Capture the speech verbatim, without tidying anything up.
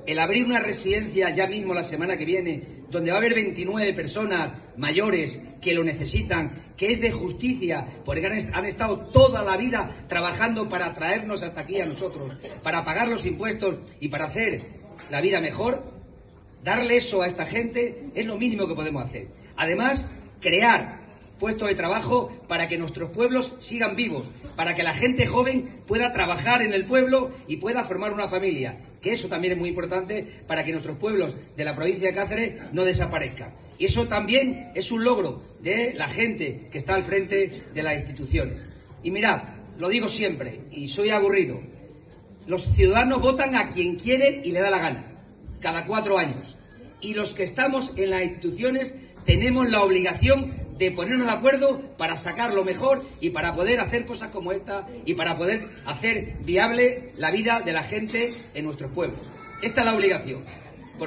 el abrir una residencia ya mismo la semana que viene, donde va a haber veintinueve personas mayores que lo necesitan, que es de justicia, porque han, han estado toda la vida trabajando para traernos hasta aquí a nosotros, para pagar los impuestos y para hacer la vida mejor, darle eso a esta gente es lo mínimo que podemos hacer. Además, crear puestos de trabajo para que nuestros pueblos sigan vivos, para que la gente joven pueda trabajar en el pueblo y pueda formar una familia, que eso también es muy importante para que nuestros pueblos de la provincia de Cáceres no desaparezcan. Y eso también es un logro de la gente que está al frente de las instituciones. Y mirad, lo digo siempre, y soy aburrido, los ciudadanos votan a quien quiere y le da la gana, cada cuatro años. Y los que estamos en las instituciones tenemos la obligación de ponernos de acuerdo para sacar lo mejor y para poder hacer cosas como esta y para poder hacer viable la vida de la gente en nuestros pueblos. Esta es la obligación.